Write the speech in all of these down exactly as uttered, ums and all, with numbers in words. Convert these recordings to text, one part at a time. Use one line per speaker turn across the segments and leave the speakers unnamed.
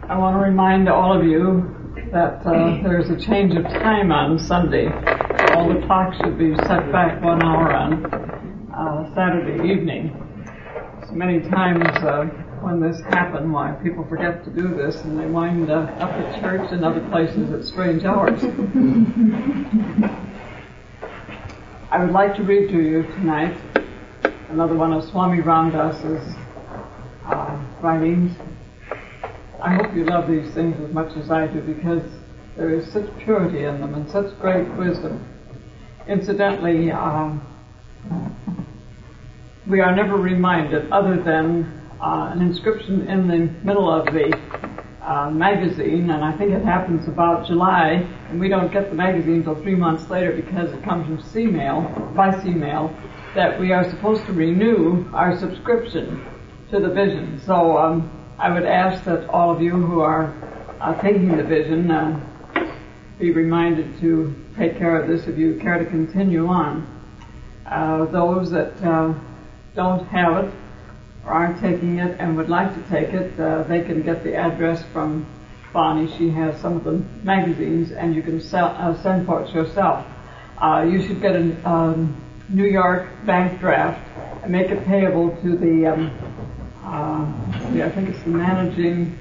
I want to remind all of you that uh, there's a change of time on Sunday. All the clocks should be set back one hour on uh, Saturday evening. So many times uh, when this happens, why people forget to do this and they wind uh, up at church and other places at strange hours. I would like to read to you tonight another one of Swami Ramdas's uh, writings. I hope you love these things as much as I do, because there is such purity in them and such great wisdom. Incidentally, um, we are never reminded, other than uh, an inscription in the middle of the uh, magazine, and I think it happens about July, and we don't get the magazine until three months later because it comes from C-mail, by C-mail, that we are supposed to renew our subscription to the Vision. So um, I would ask that all of you who are uh, taking the Vision uh, be reminded to take care of this if you care to continue on. Uh, those that uh, don't have it or aren't taking it and would like to take it, uh, they can get the address from Bonnie. She has some of the magazines, and you can sell, uh, send for it yourself. Uh, you should get a um, New York bank draft and make it payable to the um, Uh, yeah, I think it's the managing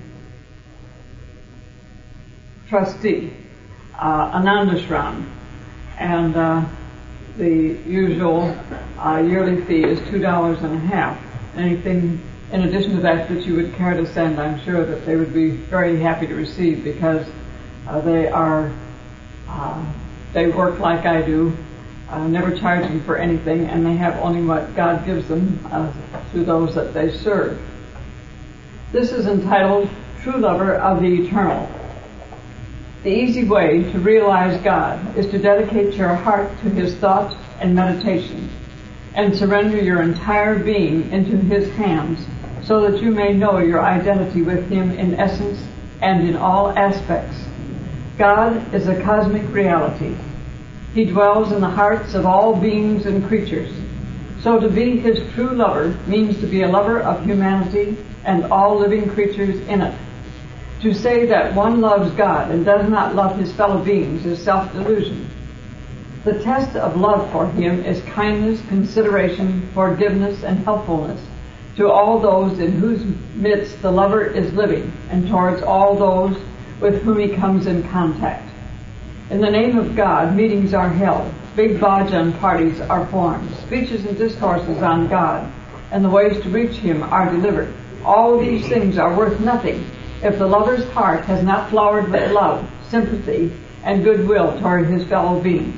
trustee, uh, Anandashram, and uh, the usual uh, yearly fee is two dollars and a half. Anything in addition to that that you would care to send, I'm sure that they would be very happy to receive, because uh, they are uh, they work like I do. Uh, never charging for anything, and they have only what God gives them uh, to those that they serve. This is entitled, True Lover of the Eternal. The easy way to realize God is to dedicate your heart to His thought and meditation, and surrender your entire being into His hands, so that you may know your identity with Him in essence and in all aspects. God is a cosmic reality. He dwells in the hearts of all beings and creatures. So to be His true lover means to be a lover of humanity and all living creatures in it. To say that one loves God and does not love his fellow beings is self-delusion. The test of love for Him is kindness, consideration, forgiveness, and helpfulness to all those in whose midst the lover is living, and towards all those with whom he comes in contact. In the name of God, meetings are held, big bhajan parties are formed, speeches and discourses on God, and the ways to reach Him are delivered. All these things are worth nothing if the lover's heart has not flowered with love, sympathy, and goodwill toward his fellow beings.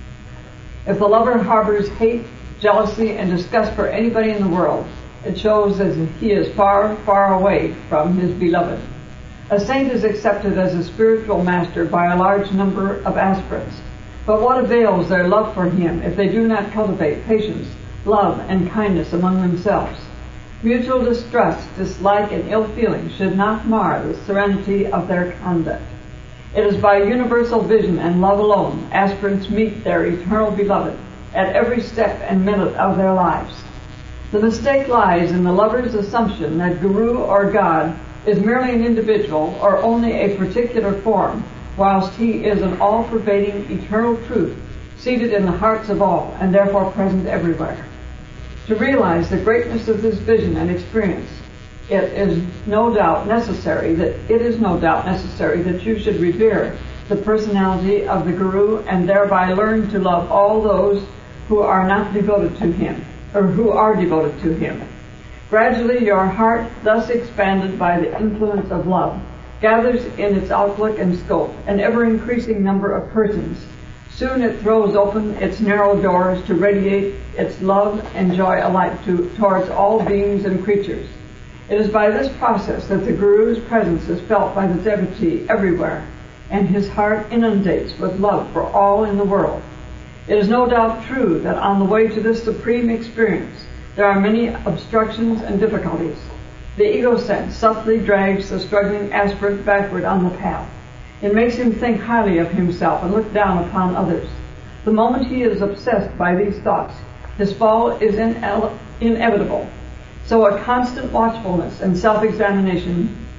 If the lover harbors hate, jealousy, and disgust for anybody in the world, it shows that he is far, far away from his beloved. A saint is accepted as a spiritual master by a large number of aspirants. But what avails their love for him if they do not cultivate patience, love, and kindness among themselves? Mutual distrust, dislike, and ill feeling should not mar the serenity of their conduct. It is by universal vision and love alone aspirants meet their eternal beloved at every step and minute of their lives. The mistake lies in the lover's assumption that Guru or God is merely an individual or only a particular form, whilst He is an all-pervading eternal truth seated in the hearts of all and therefore present everywhere. To realize the greatness of this vision and experience, it is no doubt necessary that it is no doubt necessary that you should revere the personality of the Guru and thereby learn to love all those who are not devoted to Him, or who are devoted to Him. Gradually your heart, thus expanded by the influence of love, gathers in its outlook and scope an ever-increasing number of persons. Soon it throws open its narrow doors to radiate its love and joy alike to, towards all beings and creatures. It is by this process that the Guru's presence is felt by the devotee everywhere, and his heart inundates with love for all in the world. It is no doubt true that on the way to this supreme experience, there are many obstructions and difficulties. The ego sense subtly drags the struggling aspirant backward on the path. It makes him think highly of himself and look down upon others. The moment he is obsessed by these thoughts, his fall is inel- inevitable. So a constant watchfulness and self-examination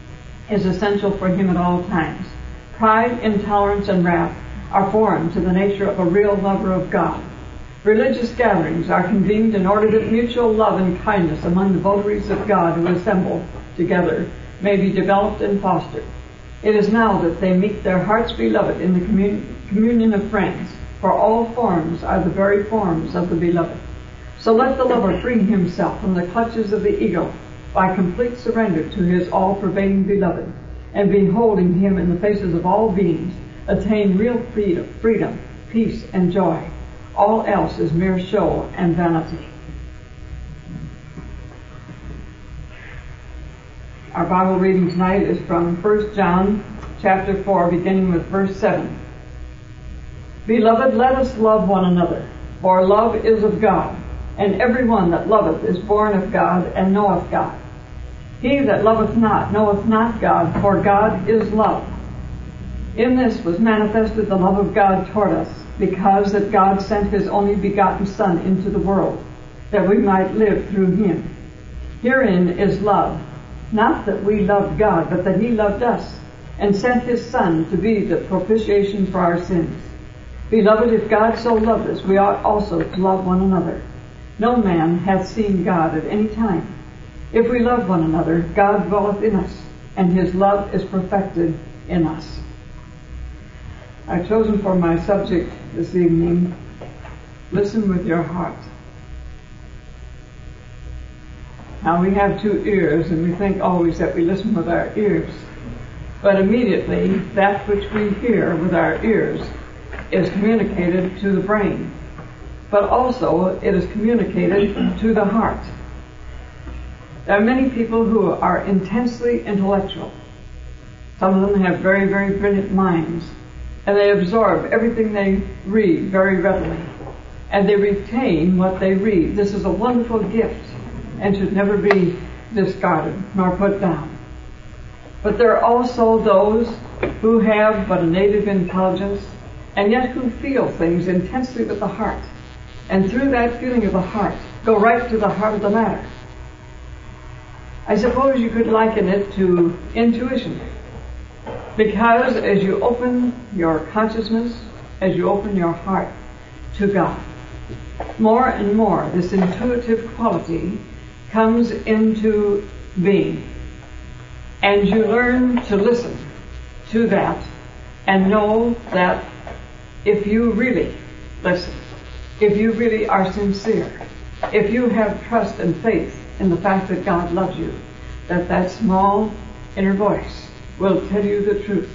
is essential for him at all times. Pride, intolerance, and wrath are foreign to the nature of a real lover of God. Religious gatherings are convened in order that mutual love and kindness among the votaries of God who assemble together may be developed and fostered. It is now that they meet their hearts beloved in the commun- communion of friends, for all forms are the very forms of the beloved. So let the lover free himself from the clutches of the ego by complete surrender to his all-pervading beloved, and beholding him in the faces of all beings, attain real freedom, freedom, peace, and joy. All else is mere show and vanity. Our Bible reading tonight is from First John chapter four, beginning with verse seven. Beloved, let us love one another, for love is of God, and every one that loveth is born of God and knoweth God. He that loveth not knoweth not God, for God is love. In this was manifested the love of God toward us, because that God sent his only begotten Son into the world, that we might live through him. Herein is love, not that we loved God, but that he loved us, and sent his Son to be the propitiation for our sins. Beloved, if God so loved us, we ought also to love one another. No man hath seen God at any time. If we love one another, God dwelleth in us, and his love is perfected in us. I've chosen for my subject this evening, listen with your heart. Now we have two ears, and we think always that we listen with our ears. But immediately, that which we hear with our ears is communicated to the brain. But also, it is communicated to the heart. There are many people who are intensely intellectual. Some of them have very, very brilliant minds, and they absorb everything they read very readily, and they retain what they read. This is a wonderful gift and should never be discarded nor put down. But there are also those who have but a native intelligence, and yet who feel things intensely with the heart, and through that feeling of the heart go right to the heart of the matter. I suppose you could liken it to intuition, because as you open your consciousness, as you open your heart to God, more and more this intuitive quality comes into being, and you learn to listen to that and know that if you really listen, if you really are sincere, if you have trust and faith in the fact that God loves you, that that small inner voice will tell you the truth.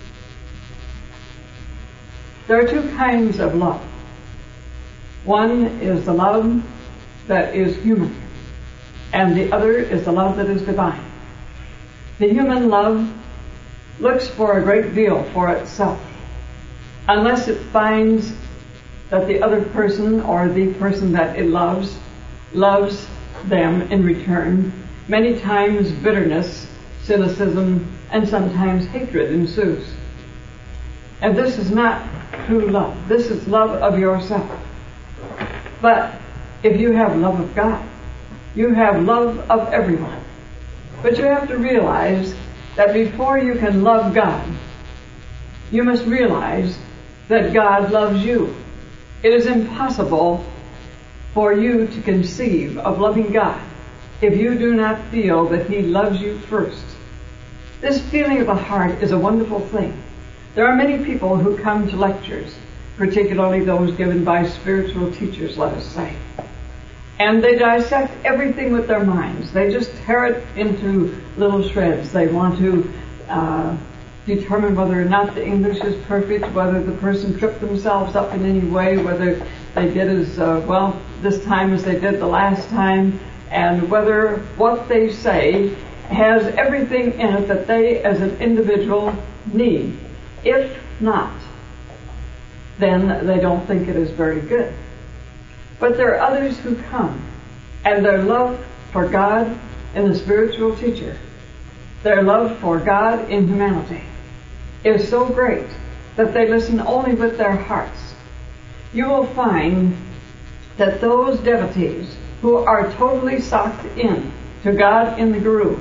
There are two kinds of love. One is the love that is human, and the other is the love that is divine. The human love looks for a great deal for itself, unless it finds that the other person or the person that it loves loves them in return. Many times bitterness, cynicism, and sometimes hatred ensues. And this is not true love. This is love of yourself. But if you have love of God, you have love of everyone. But you have to realize that before you can love God, you must realize that God loves you. It is impossible for you to conceive of loving God if you do not feel that he loves you first. This feeling of the heart is a wonderful thing. There are many people who come to lectures, particularly those given by spiritual teachers, let us say, and they dissect everything with their minds. They just tear it into little shreds. They want to uh, determine whether or not the English is perfect, whether the person tripped themselves up in any way, whether they did as uh, well this time as they did the last time, and whether what they say has everything in it that they as an individual need. If not, then they don't think it is very good. But there are others who come, and their love for God in the spiritual teacher, their love for God in humanity, is so great that they listen only with their hearts. You will find that those devotees who are totally socked in to God in the Guru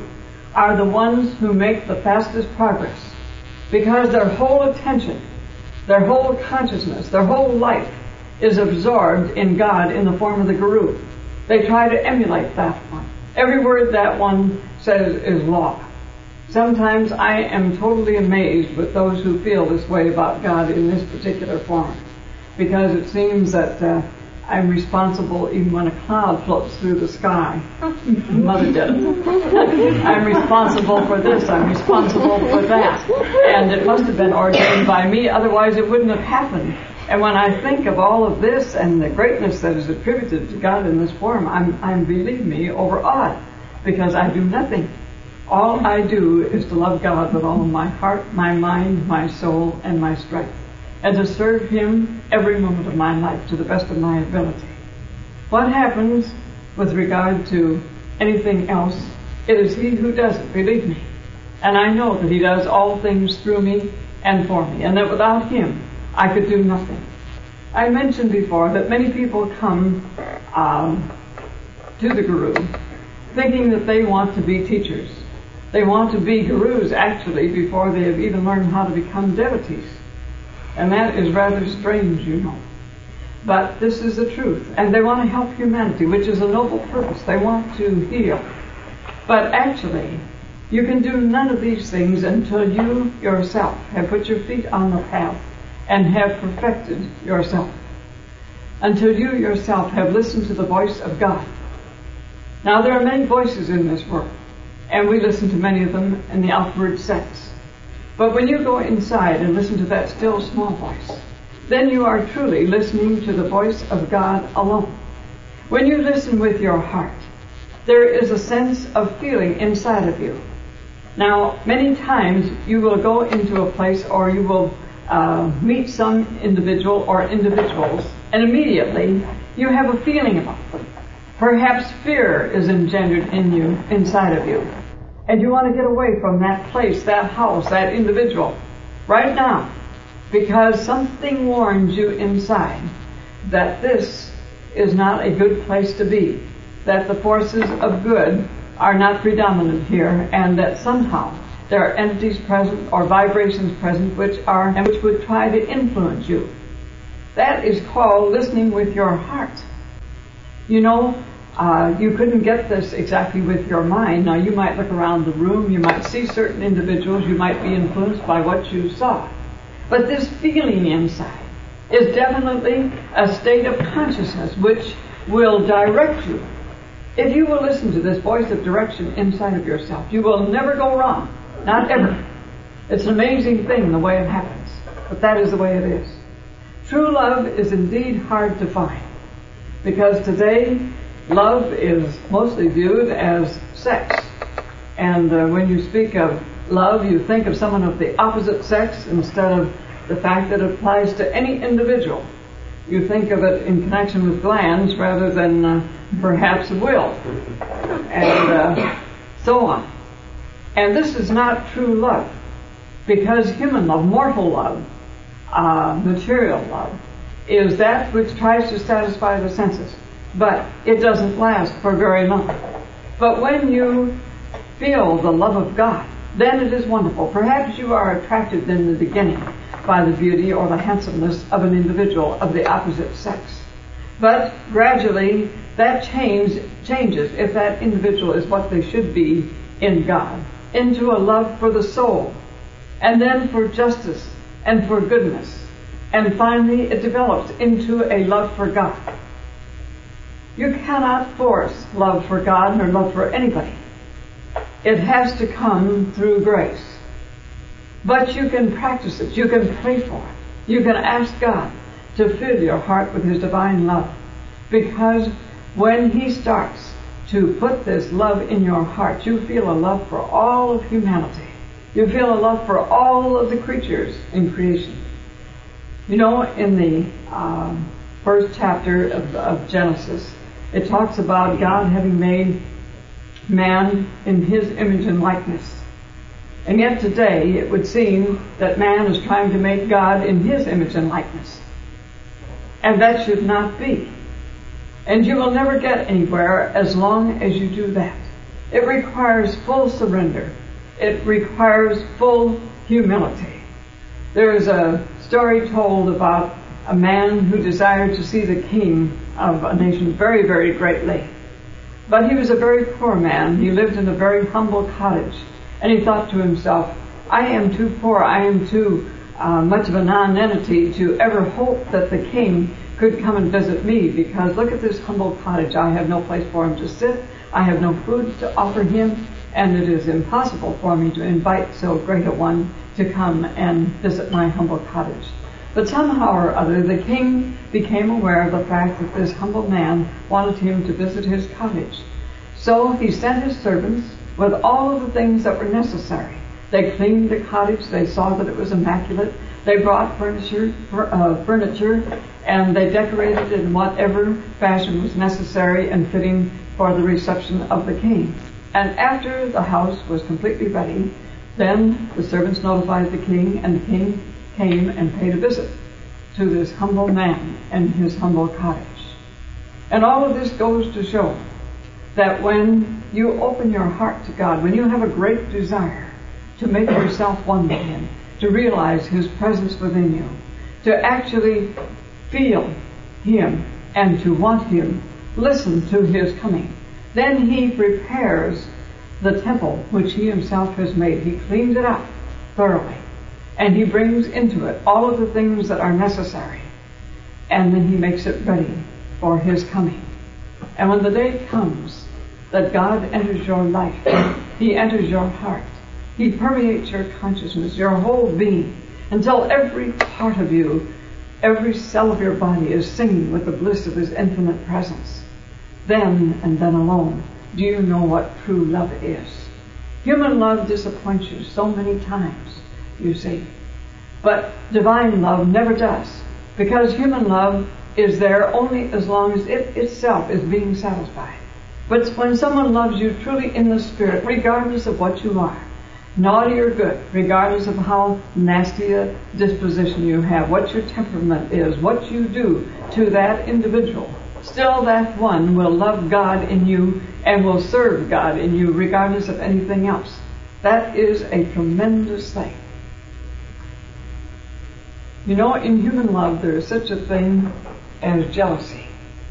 are the ones who make the fastest progress, because their whole attention, their whole consciousness, their whole life is absorbed in God in the form of the Guru. They try to emulate that one. Every word that one says is law. Sometimes I am totally amazed with those who feel this way about God in this particular form, because it seems that uh, I'm responsible even when a cloud floats through the sky. Mother did it. I'm responsible for this, I'm responsible for that. And it must have been ordained by me, otherwise it wouldn't have happened. And when I think of all of this and the greatness that is attributed to God in this form, I'm, I'm believe me, overawed, because I do nothing. All I do is to love God with all of my heart, my mind, my soul, and my strength, and to serve Him every moment of my life to the best of my ability. What happens with regard to anything else, it is He who does it, believe me. And I know that He does all things through me and for me, and that without Him, I could do nothing. I mentioned before that many people come um, to the Guru thinking that they want to be teachers. They want to be gurus, actually, before they have even learned how to become devotees. And that is rather strange, you know. But this is the truth. And they want to help humanity, which is a noble purpose. They want to heal. But actually, you can do none of these things until you yourself have put your feet on the path and have perfected yourself. Until you yourself have listened to the voice of God. Now, there are many voices in this world, and we listen to many of them in the outward sense. But when you go inside and listen to that still small voice, then you are truly listening to the voice of God alone. When you listen with your heart, there is a sense of feeling inside of you. Now, many times you will go into a place or you will uh, meet some individual or individuals, and immediately you have a feeling about them. Perhaps fear is engendered in you, inside of you. And you want to get away from that place, that house, that individual, right now, because something warns you inside that this is not a good place to be, that the forces of good are not predominant here, and that somehow there are entities present or vibrations present which are and which would try to influence you. That is called listening with your heart. You know, Uh, you couldn't get this exactly with your mind. Now, you might look around the room, you might see certain individuals, you might be influenced by what you saw. But this feeling inside is definitely a state of consciousness which will direct you. If you will listen to this voice of direction inside of yourself, you will never go wrong. Not ever. It's an amazing thing the way it happens. But that is the way it is. True love is indeed hard to find, because today love is mostly viewed as sex. And uh, when you speak of love, you think of someone of the opposite sex instead of the fact that it applies to any individual. You think of it in connection with glands rather than uh, perhaps will. And uh, so on. And this is not true love, because human love, mortal love, uh, material love, is that which tries to satisfy the senses. But it doesn't last for very long. But when you feel the love of God, then it is wonderful. Perhaps you are attracted in the beginning by the beauty or the handsomeness of an individual of the opposite sex. But gradually that change changes, if that individual is what they should be in God, into a love for the soul, and then for justice and for goodness. And finally it develops into a love for God. You cannot force love for God nor love for anybody. It has to come through grace. But you can practice it. You can pray for it. You can ask God to fill your heart with His divine love. Because when He starts to put this love in your heart, you feel a love for all of humanity. You feel a love for all of the creatures in creation. You know, in the um, first chapter of, of Genesis, it talks about God having made man in His image and likeness. And yet today it would seem that man is trying to make God in his image and likeness. And that should not be. And you will never get anywhere as long as you do that. It requires full surrender. It requires full humility. There is a story told about a man who desired to see the king of a nation very, very greatly. But he was a very poor man. He lived in a very humble cottage. And he thought to himself, I am too poor, I am too uh, much of a non-entity to ever hope that the king could come and visit me, because look at this humble cottage. I have no place for him to sit. I have no food to offer him, and it is impossible for me to invite so great a one to come and visit my humble cottage. But somehow or other, the king became aware of the fact that this humble man wanted him to visit his cottage. So he sent his servants with all of the things that were necessary. They cleaned the cottage. They saw that it was immaculate. They brought furniture, uh, furniture, and they decorated it in whatever fashion was necessary and fitting for the reception of the king. And after the house was completely ready, then the servants notified the king, and the king came and paid a visit to this humble man and his humble cottage. And all of this goes to show that when you open your heart to God, when you have a great desire to make yourself one with Him, to realize His presence within you, to actually feel Him and to want Him, listen to His coming, then He prepares the temple which He Himself has made. He cleans it up thoroughly, and He brings into it all of the things that are necessary, and then He makes it ready for His coming. And when the day comes that God enters your life, He enters your heart, He permeates your consciousness, your whole being, until every part of you, every cell of your body is singing with the bliss of His infinite presence. Then and then alone do you know what true love is. Human love disappoints you so many times, you see. But divine love never does, because human love is there only as long as it itself is being satisfied. But when someone loves you truly in the Spirit, regardless of what you are, naughty or good, regardless of how nasty a disposition you have, what your temperament is, what you do to that individual, still that one will love God in you and will serve God in you regardless of anything else. That is a tremendous thing. You know, in human love there is such a thing as jealousy.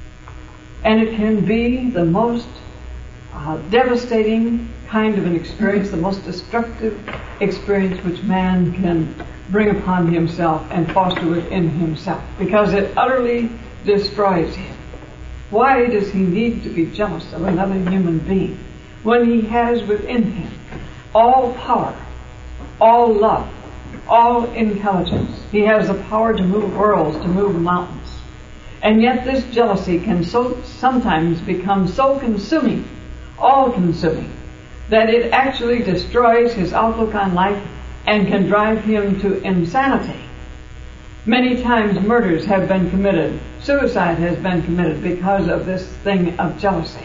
And it can be the most uh, devastating kind of an experience, the most destructive experience which man can bring upon himself and foster within himself, because it utterly destroys him. Why does he need to be jealous of another human being when he has within him all power, all love, all intelligence? He has the power to move worlds, to move mountains. And yet this jealousy can so sometimes become so consuming, all-consuming, that it actually destroys his outlook on life and can drive him to insanity. Many times murders have been committed, suicide has been committed because of this thing of jealousy.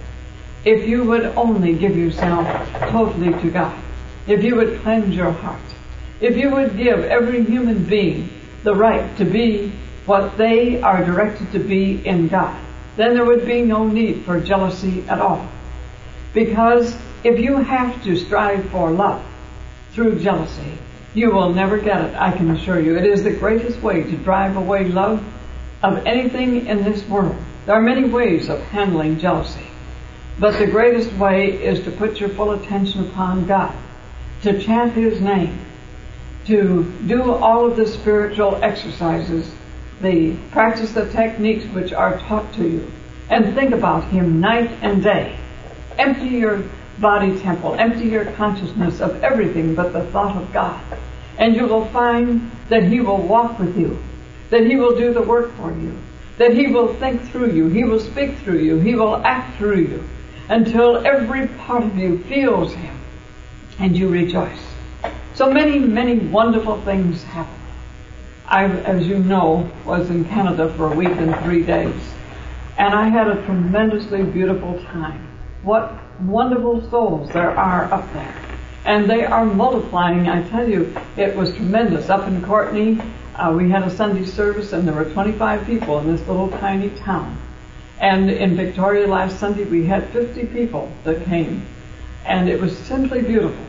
If you would only give yourself totally to God, if you would cleanse your heart, if you would give every human being the right to be what they are directed to be in God, then there would be no need for jealousy at all. Because if you have to strive for love through jealousy, you will never get it, I can assure you. It is the greatest way to drive away love of anything in this world. There are many ways of handling jealousy, but the greatest way is to put your full attention upon God, to chant His name, to do all of the spiritual exercises, the practice the techniques which are taught to you, and think about Him night and day. Empty your body temple, empty your consciousness of everything but the thought of God, and you will find that He will walk with you, that He will do the work for you, that He will think through you, He will speak through you, He will act through you, until every part of you feels Him, and you rejoice. So many, many wonderful things happen. I, as you know, was in Canada for a week and three days, and I had a tremendously beautiful time. What wonderful souls there are up there. And they are multiplying, I tell you. It was tremendous. Up in Courtenay, uh, we had a Sunday service, and there were twenty-five people in this little tiny town. And in Victoria last Sunday, we had fifty people that came. And it was simply beautiful.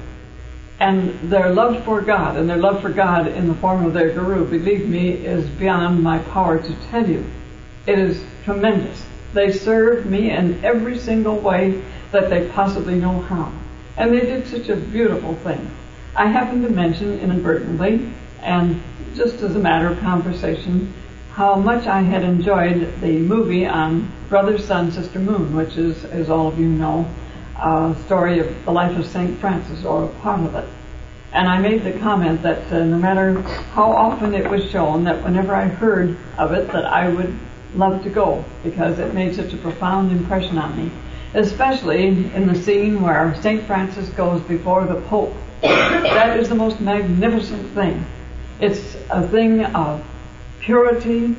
And their love for God, and their love for God in the form of their guru, believe me, is beyond my power to tell you. It is tremendous. They served me in every single way that they possibly know how. And they did such a beautiful thing. I happened to mention inadvertently, and just as a matter of conversation, how much I had enjoyed the movie on Brother, Sun, Sister, Moon, which is, as all of you know, a story of the life of Saint Francis, or a part of it. And I made the comment that uh, no matter how often it was shown, that whenever I heard of it, that I would love to go, because it made such a profound impression on me, especially in the scene where Saint Francis goes before the Pope. That is the most magnificent thing. It's a thing of purity,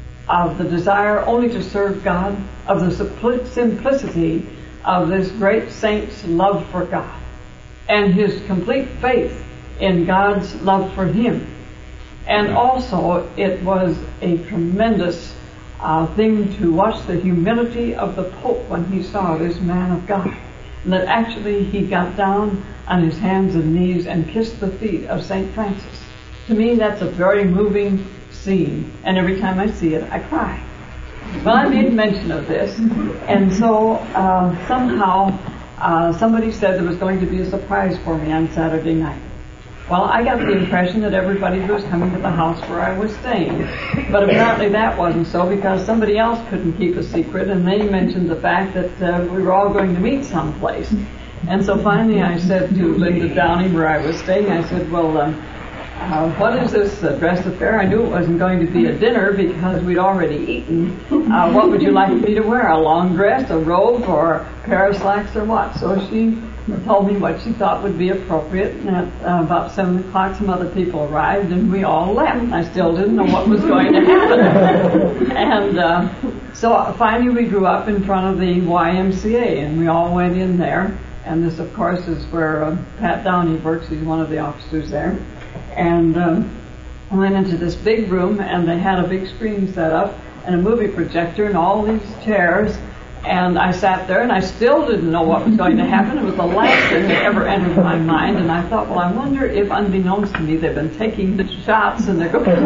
of the desire only to serve God, of the simplicity of this great saint's love for God, and his complete faith in God's love for him. And also, it was a tremendous uh, thing to watch the humility of the Pope when he saw this man of God, and that actually he got down on his hands and knees and kissed the feet of Saint Francis. To me, that's a very moving scene, and every time I see it, I cry. Well, I made mention of this, and so uh, somehow uh, somebody said there was going to be a surprise for me on Saturday night. Well, I got the impression that everybody was coming to the house where I was staying, but apparently that wasn't so, because somebody else couldn't keep a secret, and they mentioned the fact that uh, we were all going to meet someplace. And so finally I said to Linda Downey, where I was staying, I said, well, um, Uh, what is this uh, dress affair? I knew it wasn't going to be a dinner because we'd already eaten. Uh, what would you like me to wear? A long dress, a robe, or a pair of slacks, or what? So she told me what she thought would be appropriate, and at uh, about seven o'clock some other people arrived, and we all left. I still didn't know what was going to happen. And uh, so finally we grew up in front of the Y M C A, and we all went in there. And this, of course, is where uh, Pat Downey works. He's one of the officers there. And um, I went into this big room, and they had a big screen set up and a movie projector and all these chairs. And I sat there, and I still didn't know what was going to happen. It was the last thing that ever entered my mind. And I thought, well, I wonder if, unbeknownst to me, they've been taking the shots and they're going to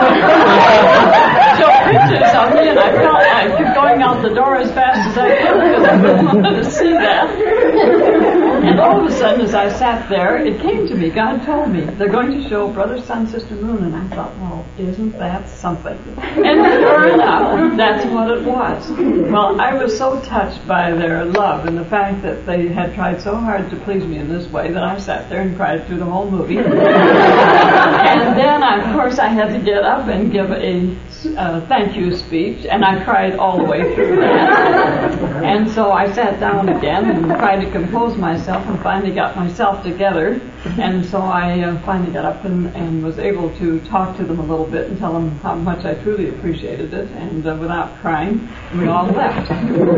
show pictures of me. And I felt I kept going out the door as fast as I could because I didn't want to see that. And all of a sudden, as I sat there, it came to me. God told me they're going to show Brother, Sun, Sister, Moon. And I thought, well, isn't that something? And sure enough, that's what it was. Well, I was so touched by their love and the fact that they had tried so hard to please me in this way that I sat there and cried through the whole movie. And then, of course, I had to get up and give a uh, thank you speech, and I cried all the way through that. And so I sat down again and tried to compose myself and finally got myself together. And so I uh, finally got up and, and was able to talk to them a little bit and tell them how much I truly appreciated it, and uh, without crying, we all left.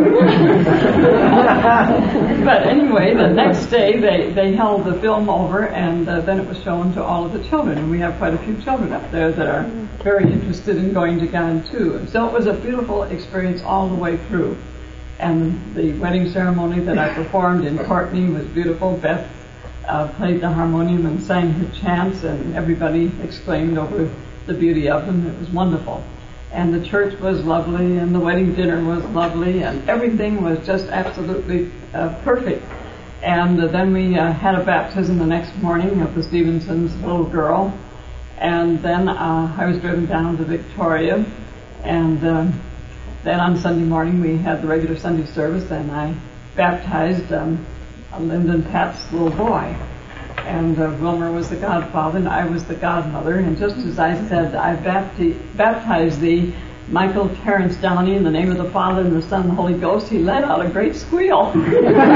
But anyway, the next day they, they held the film over, and uh, then it was shown to all of the children. And we have quite a few children up there that are very interested in going to God too. And so it was a beautiful experience all the way through. And the wedding ceremony that I performed in Courtney was beautiful. Beth uh, played the harmonium and sang her chants, and everybody exclaimed over the beauty of them. It was wonderful. And the church was lovely, and the wedding dinner was lovely, and everything was just absolutely uh, perfect. And uh, then we uh, had a baptism the next morning of the Stevenson's little girl, and then uh, I was driven down to Victoria, and uh, then on Sunday morning we had the regular Sunday service, and I baptized um, Lyndon Pat's little boy. And uh, Wilmer was the godfather, and I was the godmother. And just as I said, I bapti- baptized thee, Michael Terrence Downey, in the name of the Father, and the Son, and the Holy Ghost, he let out a great squeal. He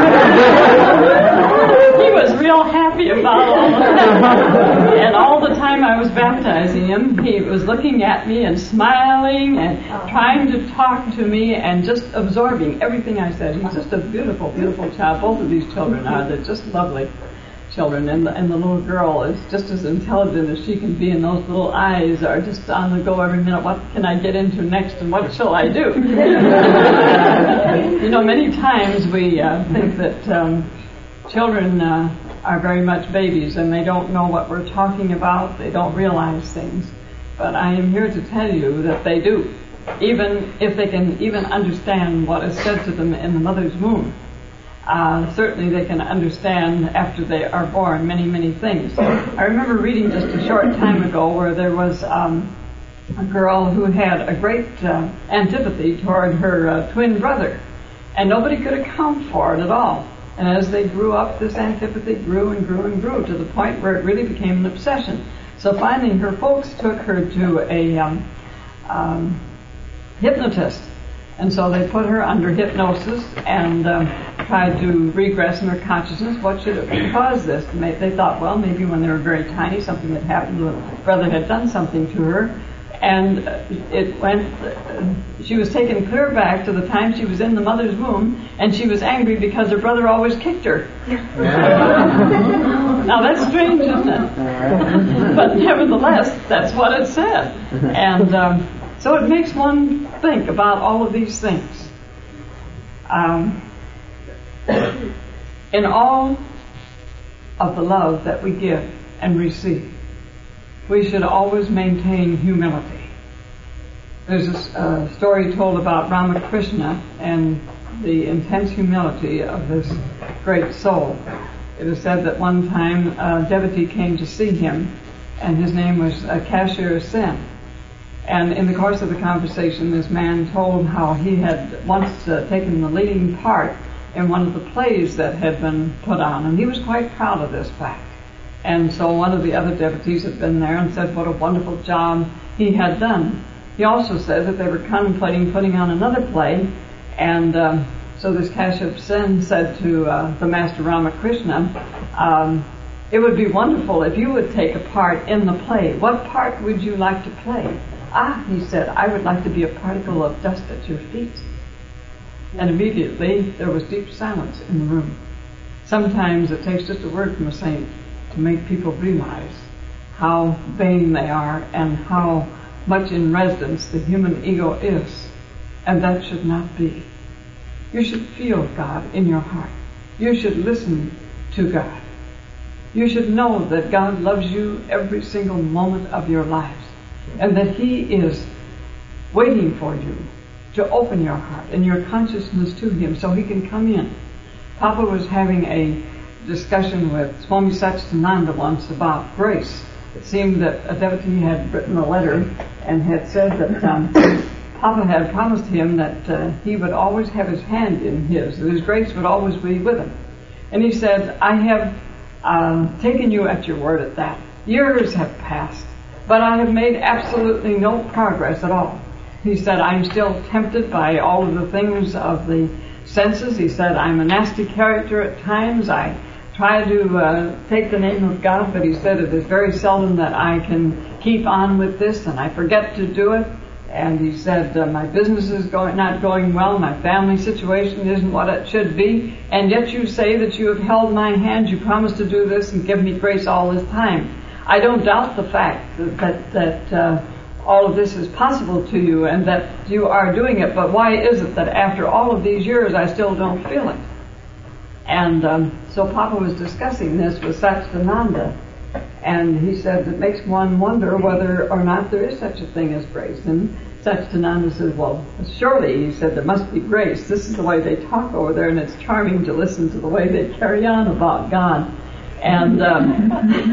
was real happy about all of that. And all the time I was baptizing him, he was looking at me and smiling and trying to talk to me and just absorbing everything I said. He's just a beautiful, beautiful child. Both of these children are. They're just lovely children, and the, and the little girl is just as intelligent as she can be, and those little eyes are just on the go every minute. What can I get into next, and what shall I do? You know, many times we uh, think that um, children uh, are very much babies and they don't know what we're talking about. They don't realize things. But I am here to tell you that they do. Even if they can even understand what is said to them in the mother's womb. Uh, certainly they can understand after they are born many, many things. I remember reading just a short time ago where there was um, a girl who had a great uh, antipathy toward her uh, twin brother. And nobody could account for it at all. And as they grew up, this antipathy grew and grew and grew to the point where it really became an obsession. So finally her folks took her to a um, um, hypnotist. And so they put her under hypnosis and um, tried to regress in her consciousness. What should have caused this? They thought, well, maybe when they were very tiny, something had happened. The brother had done something to her. And it went, uh, she was taken clear back to the time she was in the mother's womb, and she was angry because her brother always kicked her. Now that's strange, isn't it? But nevertheless, that's what it said. And um, so it makes one think about all of these things. Um, in all of the love that we give and receive, we should always maintain humility. There's a uh, story told about Ramakrishna and the intense humility of this great soul. It is said that one time a devotee came to see him, and his name was uh, Kashir Sen. And in the course of the conversation, this man told how he had once uh, taken the leading part in one of the plays that had been put on, and he was quite proud of this fact. And so one of the other devotees had been there and said what a wonderful job he had done. He also said that they were contemplating putting on another play, and um, so this Kashyap Sen said to uh, the Master Ramakrishna, um, it would be wonderful if you would take a part in the play. What part would you like to play? Ah, he said, I would like to be a particle of dust at your feet. And immediately there was deep silence in the room. Sometimes it takes just a word from a saint to make people realize how vain they are and how much in residence the human ego is. And that should not be. You should feel God in your heart. You should listen to God. You should know that God loves you every single moment of your lives, and that He is waiting for you to open your heart and your consciousness to Him so He can come in. Papa was having a discussion with Swami Satchidananda once about grace. It seemed that a devotee had written a letter and had said that um, Papa had promised him that uh, he would always have his hand in his, that his grace would always be with him. And he said, I have uh, taken you at your word at that. Years have passed, but I have made absolutely no progress at all. He said, I'm still tempted by all of the things of the senses. He said, I'm a nasty character at times. I try to uh, take the name of God, but he said it is very seldom that I can keep on with this, and I forget to do it. And he said, uh, my business is going, not going well, my family situation isn't what it should be, and yet you say that you have held my hand, you promised to do this and give me grace all this time. I don't doubt the fact that, that, that uh, all of this is possible to you and that you are doing it, but why is it that after all of these years I still don't feel it? And um, so Papa was discussing this with Satchidananda, and he said it makes one wonder whether or not there is such a thing as grace. And Satchidananda said, well, surely, he said, there must be grace. This is the way they talk over there, and it's charming to listen to the way they carry on about God. And um,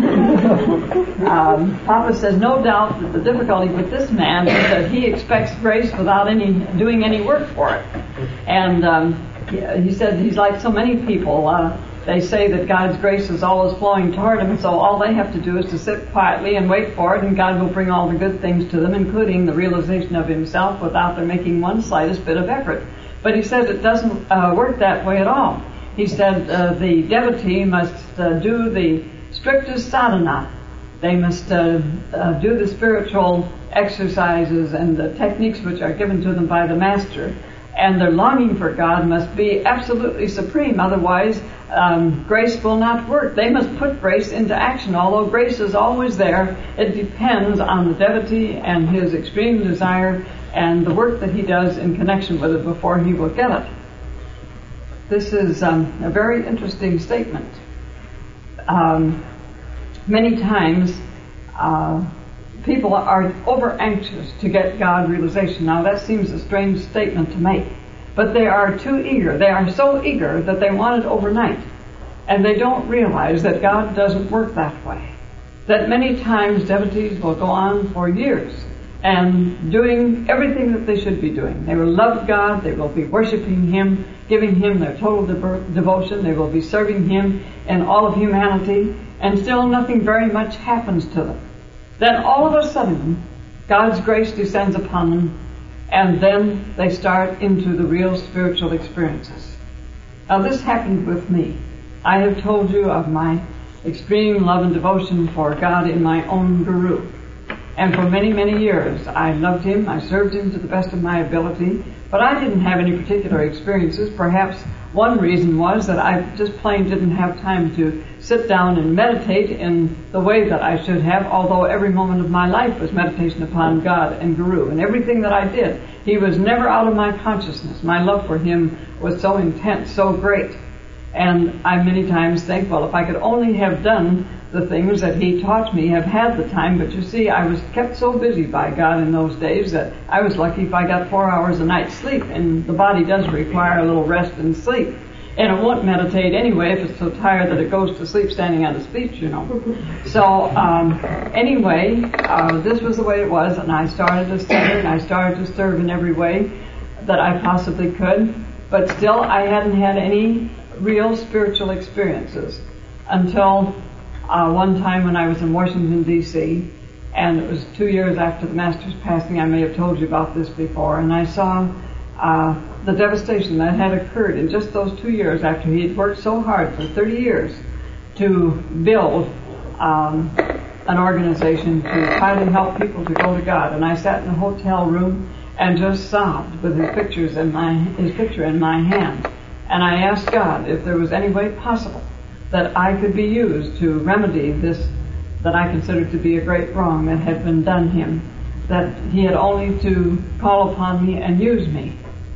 um, Papa says, no doubt that the difficulty with this man is that he expects grace without any doing any work for it. And um, he said he's like so many people. Uh, they say that God's grace is always flowing toward him, so all they have to do is to sit quietly and wait for it, and God will bring all the good things to them, including the realization of himself, without their making one slightest bit of effort. But he said it doesn't uh, work that way at all. He said uh, the devotee must uh, do the strictest sadhana. They must uh, uh, do the spiritual exercises and the techniques which are given to them by the Master. And their longing for God must be absolutely supreme. Otherwise, um, grace will not work. They must put grace into action. Although grace is always there, it depends on the devotee and his extreme desire and the work that he does in connection with it before he will get it. this is um, a very interesting statement. Um, many times, uh, people are over anxious to get God realization. Now, that seems a strange statement to make, but they are too eager. They are so eager that they want it overnight, and they don't realize that God doesn't work that way. That many times devotees will go on for years and doing everything that they should be doing. They will love God, they will be worshiping Him, giving Him their total de- devotion, they will be serving Him in all of humanity, and still nothing very much happens to them. Then all of a sudden, God's grace descends upon them, and then they start into the real spiritual experiences. Now, this happened with me. I have told you of my extreme love and devotion for God in my own guru. And for many, many years, I loved Him, I served Him to the best of my ability, but I didn't have any particular experiences. Perhaps one reason was that I just plain didn't have time to sit down and meditate in the way that I should have, although every moment of my life was meditation upon God and Guru. And everything that I did, He was never out of my consciousness. My love for Him was so intense, so great. And I many times think, well, if I could only have done the things that He taught me, have had the time, but you see, I was kept so busy by God in those days that I was lucky if I got four hours a night sleep, and the body does require a little rest and sleep. And it won't meditate anyway if it's so tired that it goes to sleep standing on its feet, you know. So, um, anyway, uh, this was the way it was, and I started to study, and I started to serve in every way that I possibly could, but still I hadn't had any real spiritual experiences until uh, one time when I was in Washington, D C, and it was two years after the Master's passing. I may have told you about this before, and I saw uh, the devastation that had occurred in just those two years after he had worked so hard for thirty years to build um, an organization to try to help people to go to God. And I sat in a hotel room and just sobbed with his pictures in my his picture in my hand. And I asked God if there was any way possible that I could be used to remedy this that I considered to be a great wrong that had been done him, that he had only to call upon me and use me.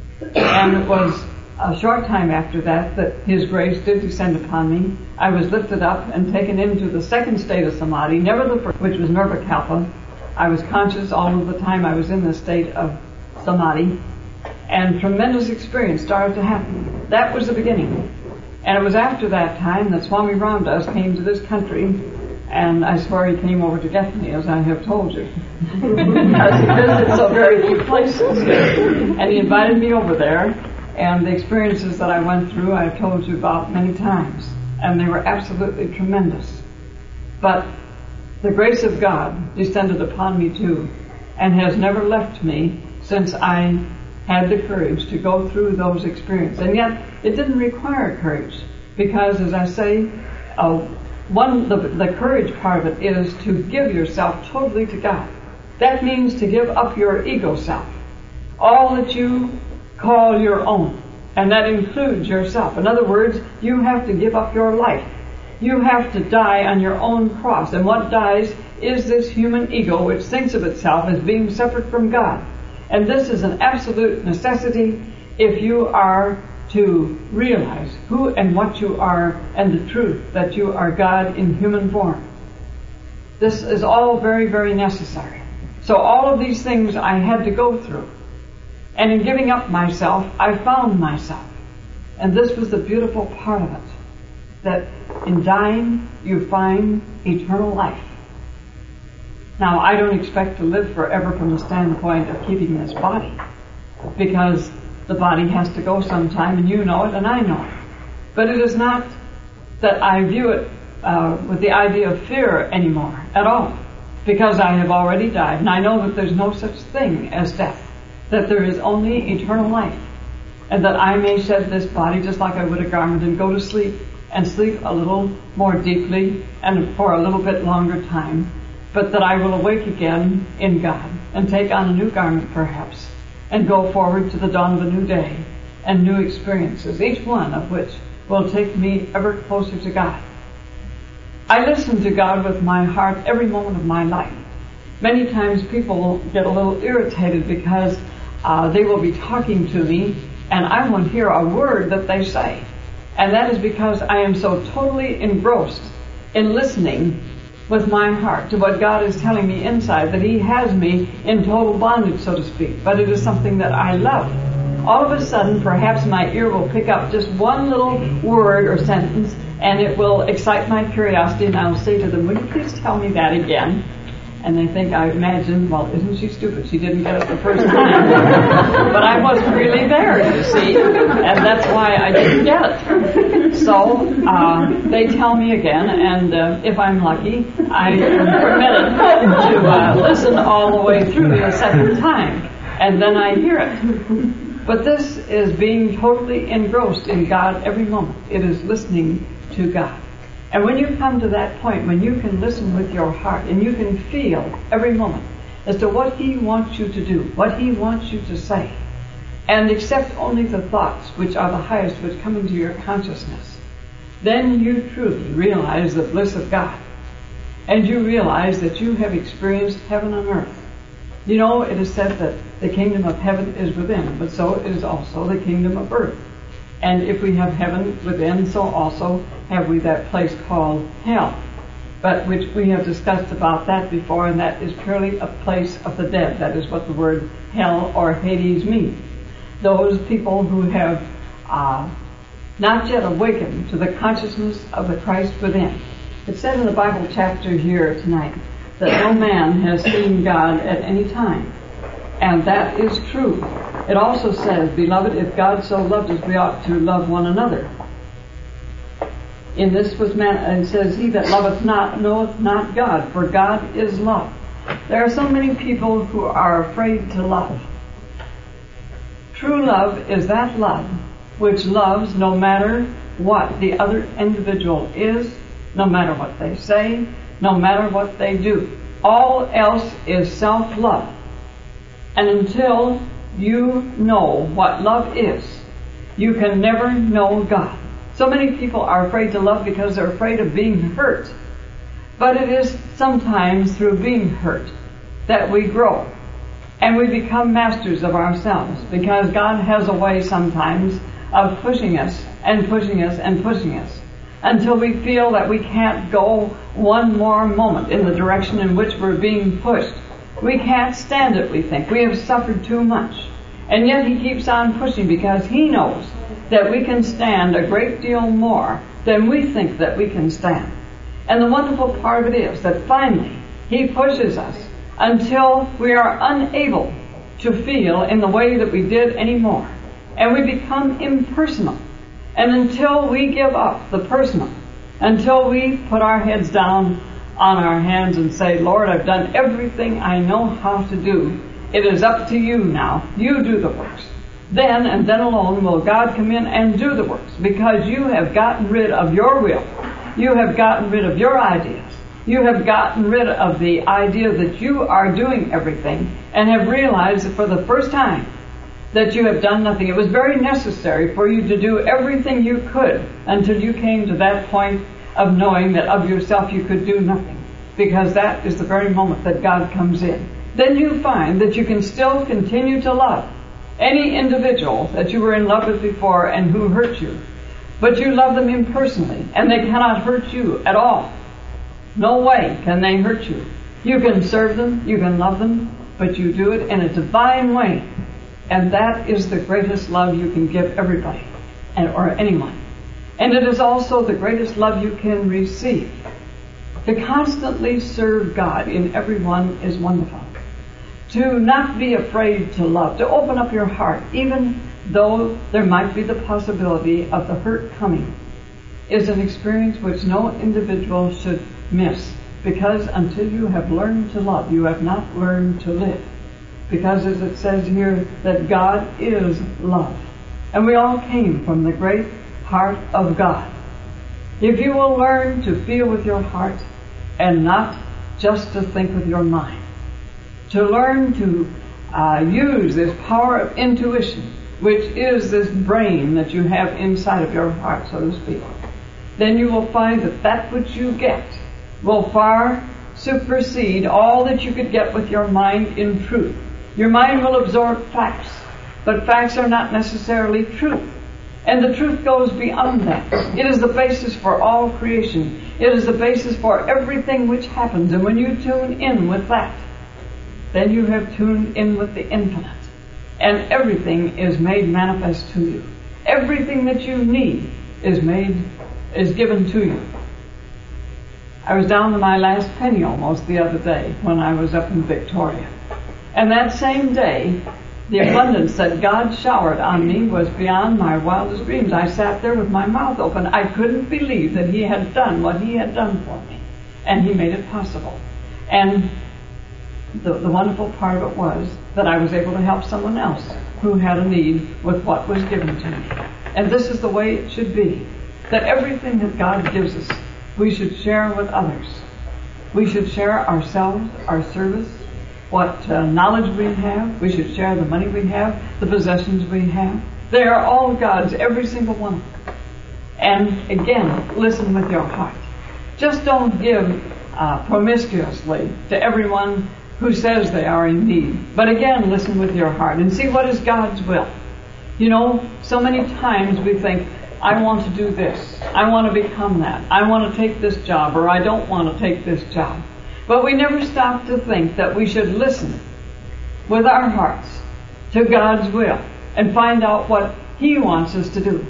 And it was a short time after that that His grace did descend upon me. I was lifted up and taken into the second state of samadhi, never the first, which was nirvikalpa. I was conscious all of the time I was in the state of samadhi, and tremendous experience started to happen. That was the beginning. And it was after that time that Swami Ramdas came to this country, and I swear he came over to get me, as I have told you, because he visited so very few places. And he invited me over there, and the experiences that I went through I've told you about many times, and they were absolutely tremendous. But the grace of God descended upon me too, and has never left me since I had the courage to go through those experiences. And yet, it didn't require courage, because, as I say, uh, one the, the courage part of it is to give yourself totally to God. That means to give up your ego self, all that you call your own, and that includes yourself. In other words, you have to give up your life. You have to die on your own cross, and what dies is this human ego, which thinks of itself as being separate from God. And this is an absolute necessity if you are to realize who and what you are and the truth that you are God in human form. This is all very, very necessary. So all of these things I had to go through. And in giving up myself, I found myself. And this was the beautiful part of it, that in dying you find eternal life. Now, I don't expect to live forever from the standpoint of keeping this body, because the body has to go sometime, and you know it, and I know it. But it is not that I view it uh, with the idea of fear anymore at all, because I have already died, and I know that there's no such thing as death, that there is only eternal life, and that I may shed this body just like I would a garment and go to sleep, and sleep a little more deeply and for a little bit longer time, but that I will awake again in God and take on a new garment perhaps, and go forward to the dawn of a new day and new experiences, each one of which will take me ever closer to God. I listen to God with my heart every moment of my life. Many times people will get a little irritated because uh, they will be talking to me and I won't hear a word that they say. And that is because I am so totally engrossed in listening with my heart to what God is telling me inside, that He has me in total bondage, so to speak. But it is something that I love. All of a sudden, perhaps my ear will pick up just one little word or sentence, and it will excite my curiosity, and I'll say to them, "Will you please tell me that again?" And they think I imagine, well, isn't she stupid? She didn't get it the first time. But I wasn't really there, you see, and that's why I didn't get it. So uh, they tell me again, and uh, if I'm lucky, I am permitted to uh, listen all the way through the second time, and then I hear it. But this is being totally engrossed in God every moment. It is listening to God. And when you come to that point, when you can listen with your heart and you can feel every moment as to what He wants you to do, what He wants you to say, and accept only the thoughts which are the highest which come into your consciousness, then you truly realize the bliss of God. And you realize that you have experienced heaven on earth. You know, it is said that the kingdom of heaven is within, but so is also the kingdom of earth. And if we have heaven within, so also have we that place called hell, but which we have discussed about that before, and that is purely a place of the dead. That is what the word hell or Hades means. Those people who have uh, not yet awakened to the consciousness of the Christ within. It said in the Bible chapter here tonight that no man has seen God at any time. And that is true. It also says, "Beloved, if God so loved us, we ought to love one another." In this was man, and says, "He that loveth not knoweth not God, for God is love." There are so many people who are afraid to love. True love is that love which loves no matter what the other individual is, no matter what they say, no matter what they do. All else is self-love. And until you know what love is, you can never know God. So many people are afraid to love because they're afraid of being hurt. But it is sometimes through being hurt that we grow. And we become masters of ourselves, because God has a way sometimes of pushing us and pushing us and pushing us until we feel that we can't go one more moment in the direction in which we're being pushed. We can't stand it, we think. We have suffered too much. And yet He keeps on pushing, because He knows that we can stand a great deal more than we think that we can stand. And the wonderful part of it is that finally He pushes us until we are unable to feel in the way that we did anymore. And we become impersonal. And until we give up the personal, until we put our heads down on our hands and say, "Lord, I've done everything I know how to do. It is up to you now. You do the works." Then and then alone will God come in and do the works, because you have gotten rid of your will. You have gotten rid of your ideas. You have gotten rid of the idea that you are doing everything, and have realized that for the first time that you have done nothing. It was very necessary for you to do everything you could until you came to that point of knowing that of yourself you could do nothing, because that is the very moment that God comes in. Then you find that you can still continue to love any individual that you were in love with before and who hurt you, but you love them impersonally, and they cannot hurt you at all. No way can they hurt you. You can serve them, you can love them, but you do it in a divine way. And that is the greatest love you can give everybody, and or anyone. And it is also the greatest love you can receive. To constantly serve God in everyone is wonderful. To not be afraid to love, to open up your heart, even though there might be the possibility of the hurt coming, is an experience which no individual should miss. Because until you have learned to love, you have not learned to live. Because as it says here, that God is love. And we all came from the great heart of God. If you will learn to feel with your heart and not just to think with your mind, to learn to uh, use this power of intuition, which is this brain that you have inside of your heart, so to speak, then you will find that that which you get will far supersede all that you could get with your mind in truth. Your mind will absorb facts, but facts are not necessarily truth. And the truth goes beyond that. It is the basis for all creation. It is the basis for everything which happens. And when you tune in with that, then you have tuned in with the infinite. And everything is made manifest to you. Everything that you need is made, is given to you. I was down to my last penny almost the other day when I was up in Victoria. And that same day, the abundance that God showered on me was beyond my wildest dreams. I sat there with my mouth open. I couldn't believe that He had done what He had done for me. And He made it possible. And the, the wonderful part of it was that I was able to help someone else who had a need with what was given to me. And this is the way it should be. That everything that God gives us, we should share with others. We should share ourselves, our service, what uh, knowledge we have. We should share the money we have, the possessions we have. They are all God's, every single one of them. And again, listen with your heart. Just don't give uh, promiscuously to everyone who says they are in need. But again, listen with your heart and see what is God's will. You know, so many times we think, I want to do this. I want to become that. I want to take this job, or I don't want to take this job. But we never stop to think that we should listen with our hearts to God's will and find out what He wants us to do.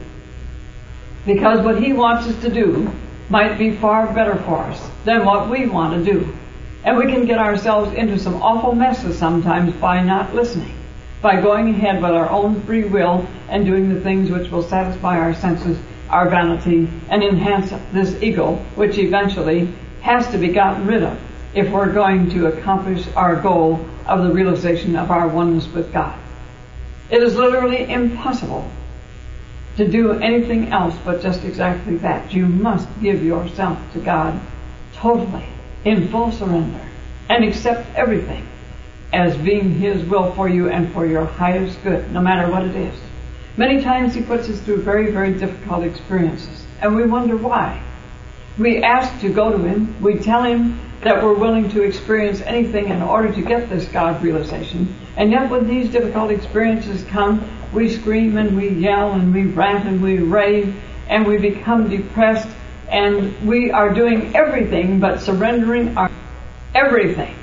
Because what He wants us to do might be far better for us than what we want to do. And we can get ourselves into some awful messes sometimes by not listening, by going ahead with our own free will and doing the things which will satisfy our senses, our vanity, and enhance this ego, which eventually has to be gotten rid of if we're going to accomplish our goal of the realization of our oneness with God. It is literally impossible to do anything else but just exactly that. You must give yourself to God totally, in full surrender, and accept everything as being His will for you and for your highest good, no matter what it is. Many times He puts us through very, very difficult experiences, and we wonder why. We ask to go to Him, we tell Him that we're willing to experience anything in order to get this God realization, and yet when these difficult experiences come, we scream and we yell and we rant and we rave, and we become depressed, and we are doing everything but surrendering our everything.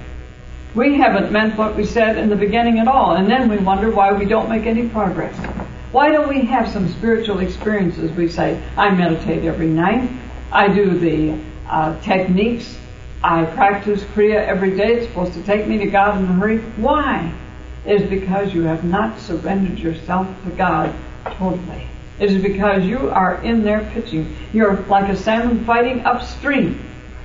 We haven't meant what we said in the beginning at all, and then we wonder why we don't make any progress. Why don't we have some spiritual experiences? We say, I meditate every night, I do the uh, techniques, I practice Kriya every day, it's supposed to take me to God in a hurry. Why? It is because you have not surrendered yourself to God totally. It is because you are in there pitching. You're like a salmon fighting upstream,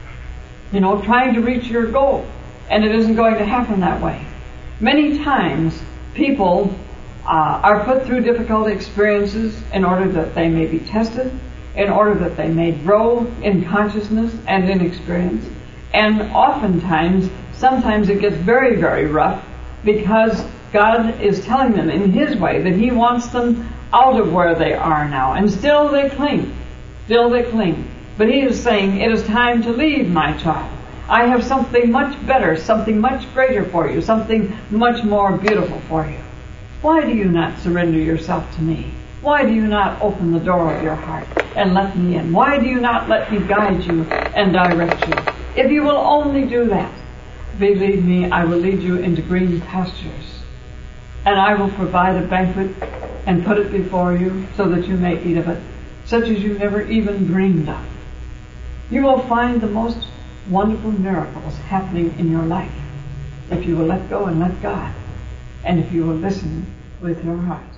you know, trying to reach your goal. And it isn't going to happen that way. Many times, people uh, are put through difficult experiences in order that they may be tested, in order that they may grow in consciousness and in experience. And oftentimes, sometimes it gets very, very rough because God is telling them in His way that He wants them out of where they are now. And still they cling. Still they cling. But He is saying, it is time to leave, my child. I have something much better, something much greater for you, something much more beautiful for you. Why do you not surrender yourself to me? Why do you not open the door of your heart and let me in? Why do you not let me guide you and direct you? If you will only do that, believe me, I will lead you into green pastures. And I will provide a banquet and put it before you so that you may eat of it, such as you never even dreamed of. You will find the most wonderful miracles happening in your life if you will let go and let God, and if you will listen with your heart.